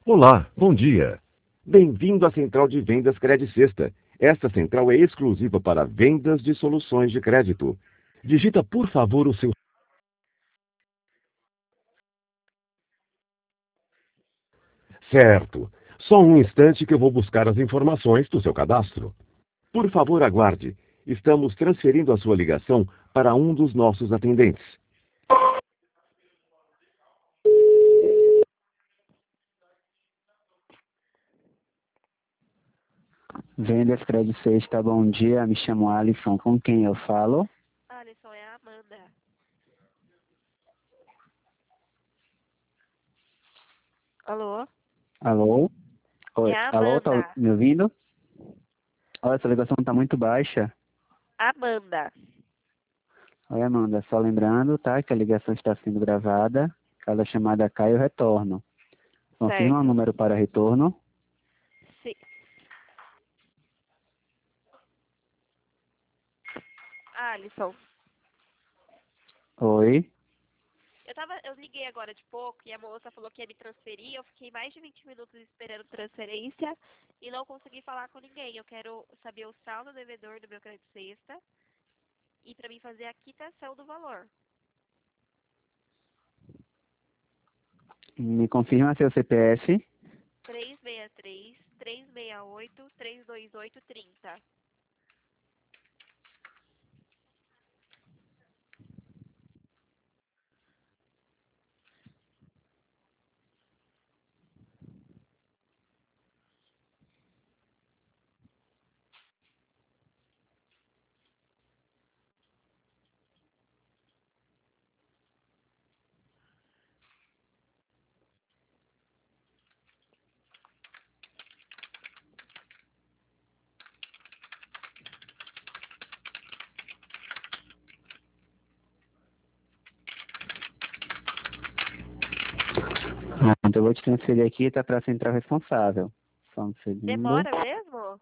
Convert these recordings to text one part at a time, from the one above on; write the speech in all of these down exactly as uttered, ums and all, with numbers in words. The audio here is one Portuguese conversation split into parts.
Olá, bom dia. Bem-vindo à Central de Vendas Credit Sexta. Esta central é exclusiva para vendas de soluções de crédito. Digita, por favor, o seu... Certo. Só um instante que eu vou buscar as informações do seu cadastro. Por favor, aguarde. Estamos transferindo a sua ligação para um dos nossos atendentes. Vendas Credit Sexta, bom dia. Me chamo Alisson. Com quem eu falo? Alisson, é a Amanda. Alô? Alô? É Oi. a Alô, tá Amanda. me ouvindo? Olha, essa ligação tá muito baixa. Amanda. Oi, Amanda. Só lembrando, tá, que a ligação está sendo gravada. Cada chamada cai, eu retorno. Confirma o Certo. número para retorno. Sim. Alisson, Oi. eu tava, eu liguei agora de pouco e a moça falou que ia me transferir. Eu fiquei mais de vinte minutos esperando transferência e não consegui falar com ninguém. Eu quero saber o saldo devedor do meu crédito sexta e para mim fazer a quitação do valor. Me confirma seu C P F. três seis três, três seis oito, três dois oito, trinta. Pronto, eu vou te transferir aqui, tá, para a central responsável. Só um segundo. Demora mesmo?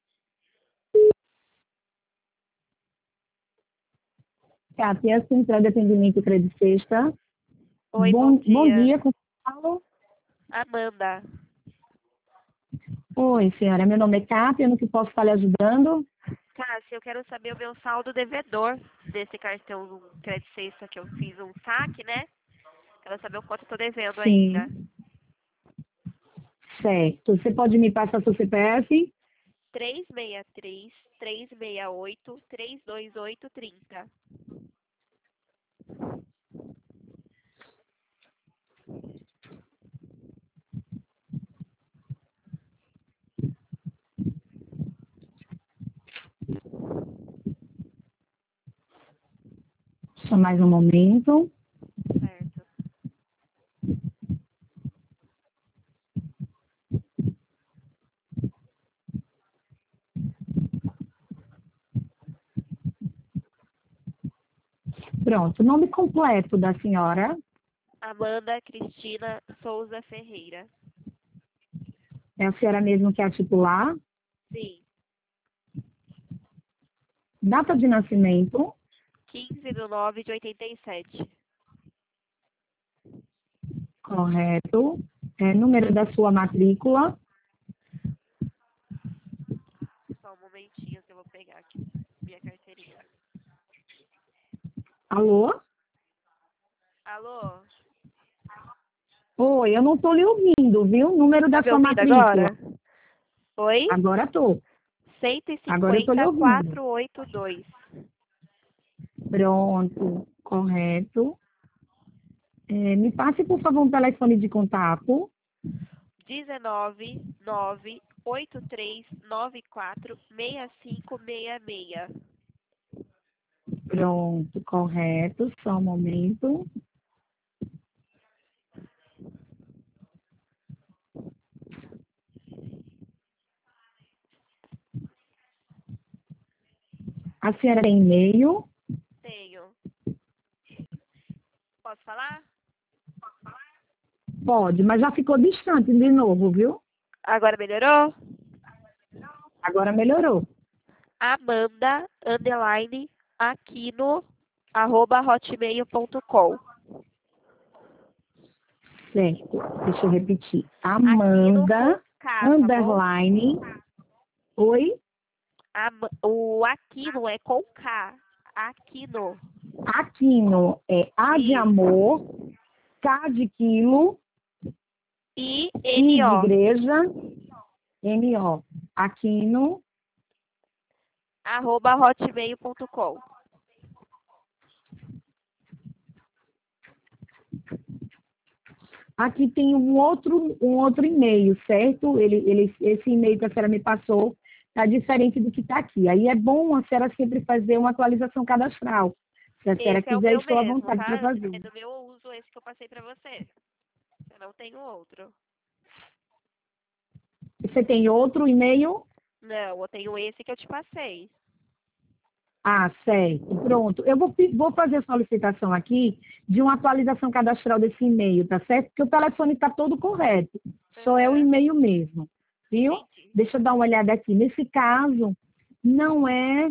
Kátia, Central de Atendimento Credit Sexta. Oi, bom Bom, bom dia. dia. com- Alô? Amanda. Oi, senhora. Meu nome é Kátia, no que posso estar lhe ajudando? Cássia, eu quero saber o meu saldo devedor desse cartão Crédito Sexta que eu fiz um saque, né? Quero saber o quanto eu tô devendo ainda. Sim. Certo. Você pode me passar seu C P F? três seis três, três seis oito, três dois oito, trinta. Só mais um momento. Certo. Pronto. Nome completo da senhora Amanda Cristina Souza Ferreira. é a senhora mesmo que é a titular. Sim. Data de nascimento. quinze de nove de oitenta e sete. Correto. É, número da sua matrícula. Só um momentinho que eu vou pegar aqui minha carteirinha. Alô? Alô? Oi, eu não estou lhe ouvindo, viu? Número Tá da me sua ouvindo matrícula. agora? Oi? Agora estou. Agora eu estou lhe ouvindo. cento e cinquenta, quatrocentos e oitenta e dois. Pronto. Correto. É, me passe, por favor, um telefone de contato. dezenove, nove, oito três nove quatro, seis cinco seis seis. Pronto, correto. Só um momento. A senhora tem e-mail? Tenho. Posso falar? Pode, mas já ficou distante de novo, viu? Agora melhorou? Agora melhorou. Amanda, underline, aquino, arroba hotmail ponto com. Certo. Deixa eu repetir. Aquino Amanda, com K, tá bom? underline. Oi? Ama- O Aquino é com K. Aquino. Aquino é A de Isso. amor, K de quilo, I I N de O. igreja, N O. Aquino. Arroba hotmail ponto com. Aqui tem um outro, um outro e-mail, certo? Ele, ele, esse e-mail que a senhora me passou está diferente do que está aqui. Aí é bom a senhora sempre fazer uma atualização cadastral. Se a senhora Esse é o quiser, meu estou à mesmo, vontade para tá? fazer. É do meu, eu uso esse que eu passei pra você. Eu não tenho outro. Você tem outro e-mail? Não, eu tenho esse que eu te passei. Ah, certo. Pronto. Eu vou, pe- vou fazer a solicitação aqui de uma atualização cadastral desse e-mail, tá certo? Porque o telefone está todo correto. Só é o Uhum. e-mail mesmo. Viu? Entendi. Deixa eu dar uma olhada aqui. Nesse caso, não é.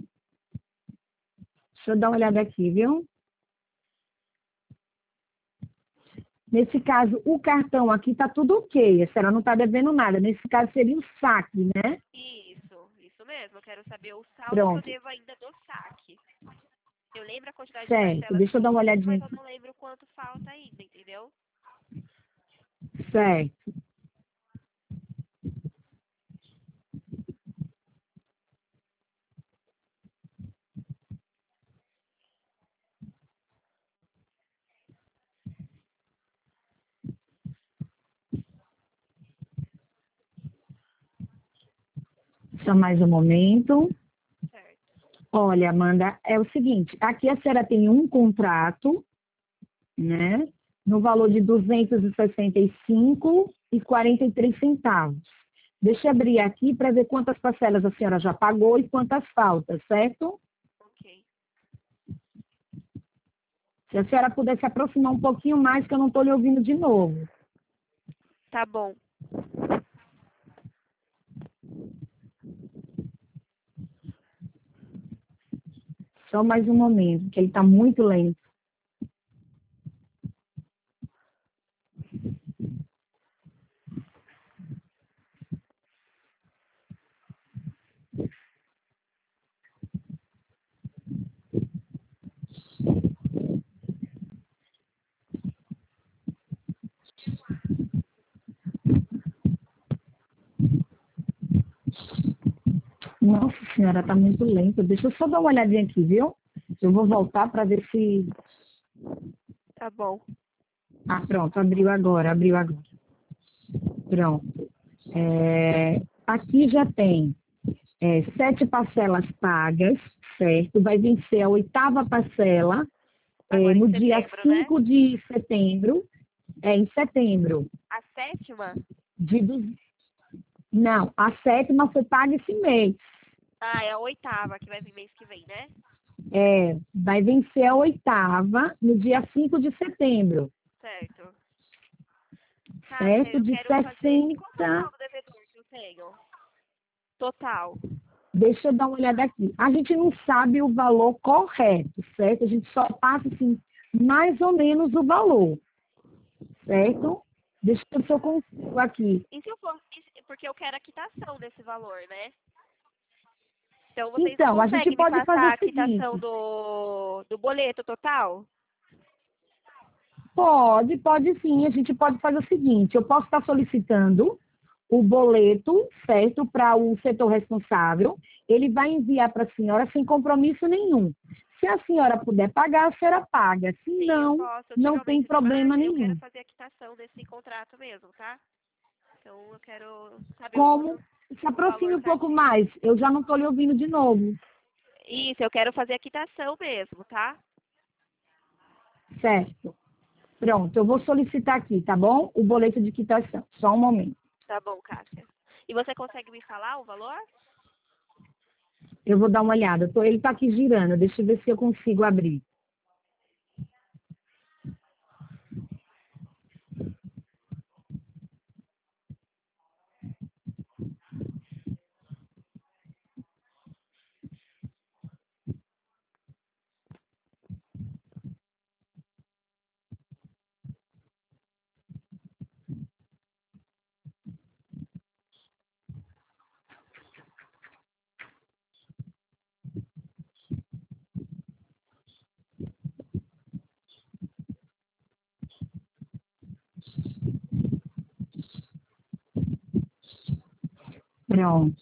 Deixa eu dar uma olhada aqui, viu? Nesse caso, o cartão aqui está tudo ok. A senhora não está devendo nada. Nesse caso, seria o saque, né? Isso, isso mesmo. Eu quero saber o saldo Pronto. que eu devo ainda do saque. Eu lembro a quantidade de Certo. parcelas Deixa que eu eu dar uma fiz, olhadinha mas eu aqui. não lembro quanto falta ainda, entendeu? Certo. Só mais um momento. Certo. Olha, Amanda, é o seguinte, aqui a senhora tem um contrato, né, no valor de duzentos e sessenta e cinco reais e quarenta e três centavos. Deixa eu abrir aqui para ver quantas parcelas a senhora já pagou e quantas faltas, certo? Ok. Se a senhora puder se aproximar um pouquinho mais, que eu não estou lhe ouvindo de novo. Tá bom. Só mais um momento, que ele está muito lento. Nossa senhora, está muito lento. Deixa eu só dar uma olhadinha aqui, viu? Eu vou voltar para ver se... Tá bom. Ah, pronto, abriu agora, abriu agora. Pronto. É, aqui já tem é, sete parcelas pagas, certo? Vai vencer a oitava parcela é, Agora em no dia setembro, né? cinco de setembro, é, em setembro. A sétima? De, du- não, a sétima foi paga esse mês. Ah, é a oitava que vai vir mês que vem, né? É, vai vencer a oitava no dia cinco de setembro, Certo. Cássia, certo? eu De quero fazer. E qual é o sessenta. saldo devedor que eu tenho? Total. Deixa eu dar uma olhada aqui. A gente não sabe o valor correto, certo? A gente só passa, assim, mais ou menos o valor, certo? Deixa eu ver se eu consigo aqui. E se eu for. e se- Porque eu quero a quitação desse valor, né? Então vocês não Então, a gente conseguem me pode fazer passar o a quitação seguinte. do, do boleto total? Pode, pode sim. A gente pode fazer o seguinte. Eu posso estar solicitando o boleto, certo, para o setor responsável. Ele vai enviar para a senhora sem compromisso nenhum. Se a senhora puder pagar, a senhora paga. Se Sim, eu não, posso. Eu te não tem prometo demais. problema Eu quero nenhum. fazer a quitação desse contrato mesmo, tá? Então eu quero saber o quanto Como? Se o valor aproxime um pouco certinho. mais. Eu já não estou lhe ouvindo de novo. Isso, eu quero fazer a quitação mesmo, tá? Certo. Pronto, eu vou solicitar aqui, tá bom? O boleto de quitação. Só um momento. Tá bom, Cássia. E você consegue me falar o valor? Eu vou dar uma olhada. Tô- ele está aqui girando. Deixa eu ver se eu consigo abrir. Pronto.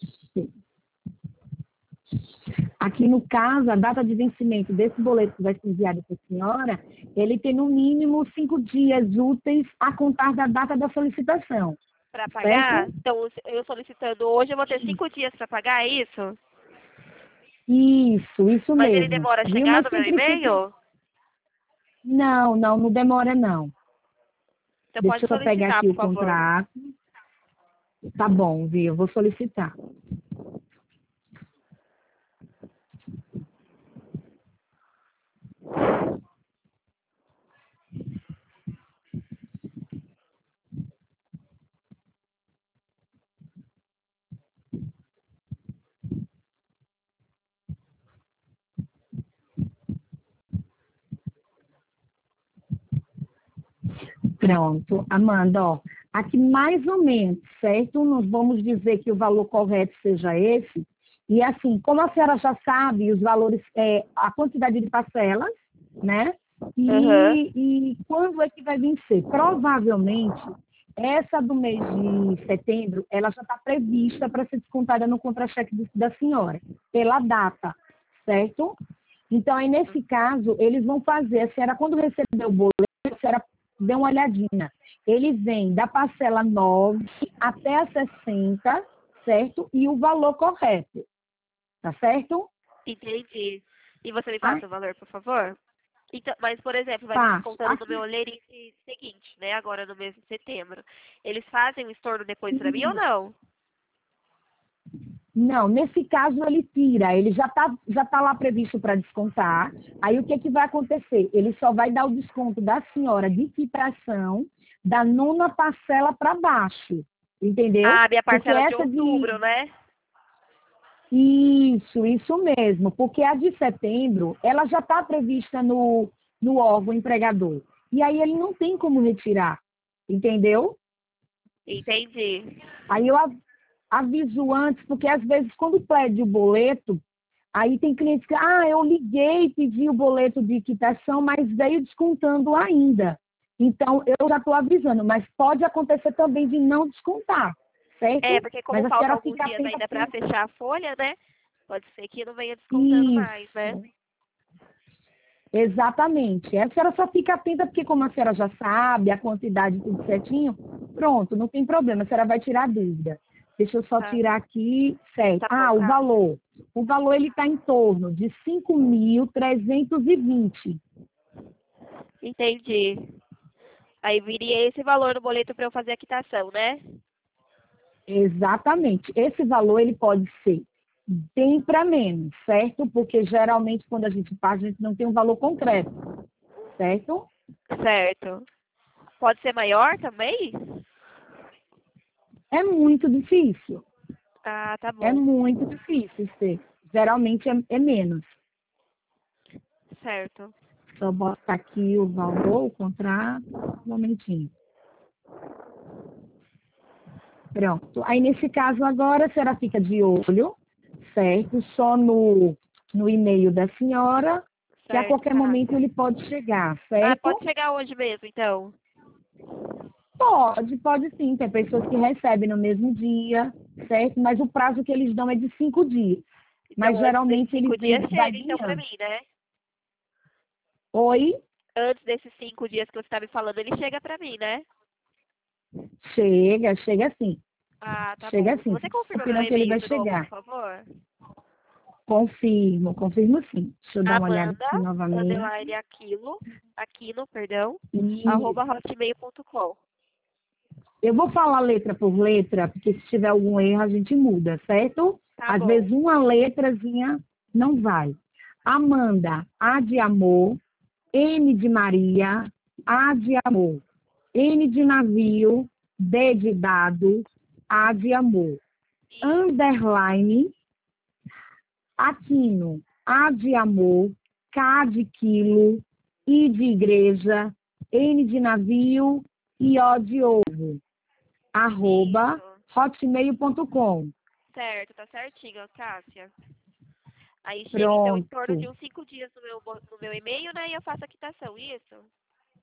Aqui no caso, a data de vencimento desse boleto que vai ser enviado para a senhora, ele tem no mínimo cinco dias úteis a contar da data da solicitação. Para pagar? Certo? Então, eu solicitando hoje, eu vou ter cinco dias para pagar, é isso? Isso, isso Mas mesmo. ele demora a Viu? chegar Mas no meu sempre fica- e-mail? Não, não, não demora não. Então Deixa pode eu só pegar solicitar, aqui por o favor. contrato. Tá bom, viu? Eu vou solicitar. Pronto, Amanda, ó, aqui mais ou menos, certo? Nós vamos dizer que o valor correto seja esse. E assim, como a senhora já sabe, os valores, é, a quantidade de parcelas, né? E, Aham. e quando é que vai vencer? Provavelmente, essa do mês de setembro, ela já está prevista para ser descontada no contra-cheque do- da senhora, pela data, certo? Então, aí nesse caso, eles vão fazer, a senhora, quando receber o boleto, a senhora dê uma olhadinha. Ele vem da parcela nove até a sessenta, certo? E o valor correto, tá certo? Entendi. E você me Ah, passa o valor, por favor? Então, mas, por exemplo, vai me passo. descontando no Aqui, meu olheirense seguinte, né? Agora no mês de setembro. Eles fazem o estorno depois para mim ou não? não, nesse caso ele tira, ele já está já tá lá previsto para descontar. Aí o que, que vai acontecer? Ele só vai dar o desconto da senhora de quitação da nona parcela para baixo, entendeu? Ah, minha Porque parcela de essa outubro, de. né? Isso, isso mesmo, porque a de setembro, ela já está prevista no, no órgão empregador. E aí ele não tem como retirar, entendeu? Entendi. Aí eu av- aviso antes, porque às vezes quando pede o boleto, aí tem clientes que, ah, eu liguei, pedi o boleto de quitação, mas veio descontando ainda. Então, eu já estou avisando, mas pode acontecer também de não descontar, É, certo? porque Mas como a faltam senhora alguns fica dias atenta ainda para para fechar a folha, né? Pode ser que não venha descontando mais, né? isso. Exatamente. A senhora só fica atenta, porque como a senhora já sabe a quantidade tudo certinho, pronto, não tem problema, a senhora vai tirar a dúvida. Deixa eu só Tá, tirar aqui, certo. tá bom, Ah, o tá. valor. O valor ele está em torno de cinco mil trezentos e vinte. Entendi. Aí viria esse valor no boleto para eu fazer a quitação, né? Exatamente. Esse valor ele pode ser bem para menos, certo? Porque geralmente quando a gente faz, a gente não tem um valor concreto, certo? Certo. Pode ser maior também? É muito difícil. Ah, tá É bom. muito difícil ser. Geralmente é, é menos. Certo. Só botar aqui o valor, o contrato, um momentinho. Pronto. Aí, nesse caso, agora, a senhora fica de olho, certo? Só no, no e-mail da senhora, que a Certo, qualquer tá. momento ele pode chegar, Ah, pode certo? chegar hoje mesmo, então. Pode, pode sim. Tem pessoas que recebem no mesmo dia, certo? Mas o prazo que eles dão é de cinco dias. Então, Mas, antes desses geralmente, cinco eles dias, vêm chega, então, pra variando. mim, né? Oi? Antes desses cinco dias que você tá me falando, ele chega pra mim, né? Chega, chega sim. Ah, tá Chega bom. sim. Você confirma meu Confirma que ele e-mail vai de novo, por chegar. favor? Confirmo, confirmo sim. Deixa eu dar uma olhada Amanda, aqui novamente. underline aquilo, aquino, perdão, E arroba hotmail ponto com. eu vou falar letra por letra, porque se tiver algum erro a gente muda, certo? Tá Às bom. vezes uma letrazinha não vai. Amanda, A de amor, M de Maria, A de amor, N de navio, D de dado, A de amor. Underline, Aquino, A de amor, K de quilo, I de igreja, N de navio e O de ovo, arroba Isso. hotmail ponto com. Certo, tá certinho, Cássia. Aí chega, então, em torno de Pronto. uns cinco dias no meu, bo- no meu e-mail, né? E eu faço a quitação, isso?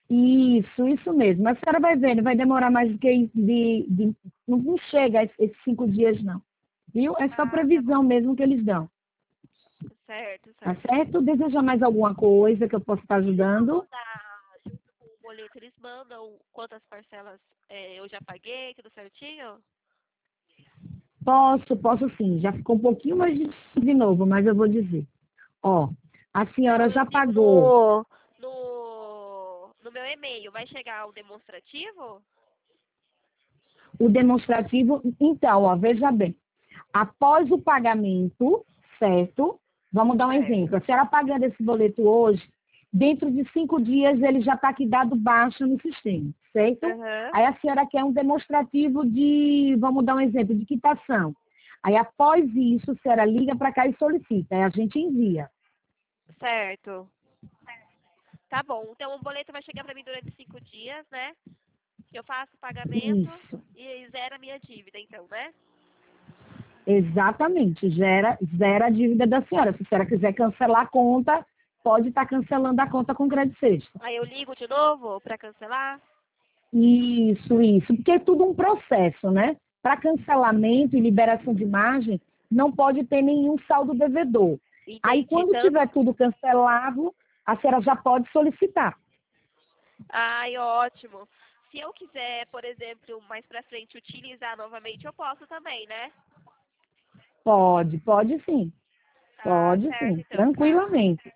Isso, isso mesmo. A senhora vai vendo, vai demorar mais do que isso de, de não não chega a esses esses cinco dias, não. Viu? É só Ah, tá previsão mesmo que eles dão. certo, Tá certo. certo? Deseja mais alguma coisa que eu possa estar ajudando? Tá, junto com o boleto, eles mandam quantas parcelas é, eu já paguei, tudo certinho? Posso, posso sim. Já ficou um pouquinho mais difícil de novo, mas eu vou dizer. Ó, a Não, senhora eu já digo pagou no, no, no meu e-mail. Vai chegar o demonstrativo? o demonstrativo. Então, ó, veja bem. Após o pagamento, certo? Vamos dar um Certo. exemplo. A senhora pagando esse boleto hoje, dentro de cinco dias ele já está aqui dado baixa no sistema, certo? Aham. Aí a senhora quer um demonstrativo de, vamos dar um exemplo, de quitação. Aí após isso, a senhora liga para cá e solicita, aí a gente envia. Certo. Tá bom. Então o boleto vai chegar para mim durante cinco dias, né? Eu faço o pagamento Isso, e zera a minha dívida, então, né? exatamente. Gera, zera a dívida da senhora. Se a senhora quiser cancelar a conta, pode estar cancelando a conta com crédito sexta. Aí eu ligo de novo para cancelar? Isso, isso, porque é tudo um processo, né? Para cancelamento e liberação de margem, não pode ter nenhum saldo devedor. Aí, Entendi. quando Tanto. tiver tudo cancelado, a senhora já pode solicitar. Ai, ótimo. Se eu quiser, por exemplo, mais para frente utilizar novamente, eu posso também, né? Pode, pode sim, Ah, pode certo, sim, então, tá. tranquilamente,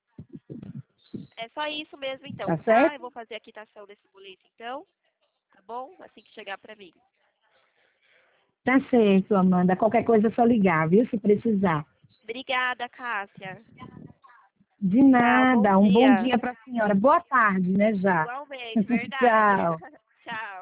É só isso mesmo, então, tá tá? Eu certo? vou fazer a quitação desse boleto, então, tá bom? Assim que chegar para mim. Tá certo, Amanda. Qualquer coisa é só ligar, viu? Se precisar. Obrigada, Cássia. De Tchau, bom nada. Um bom dia. dia para a senhora. Boa tarde, né, já. Igualmente, verdade. Tchau. Tchau.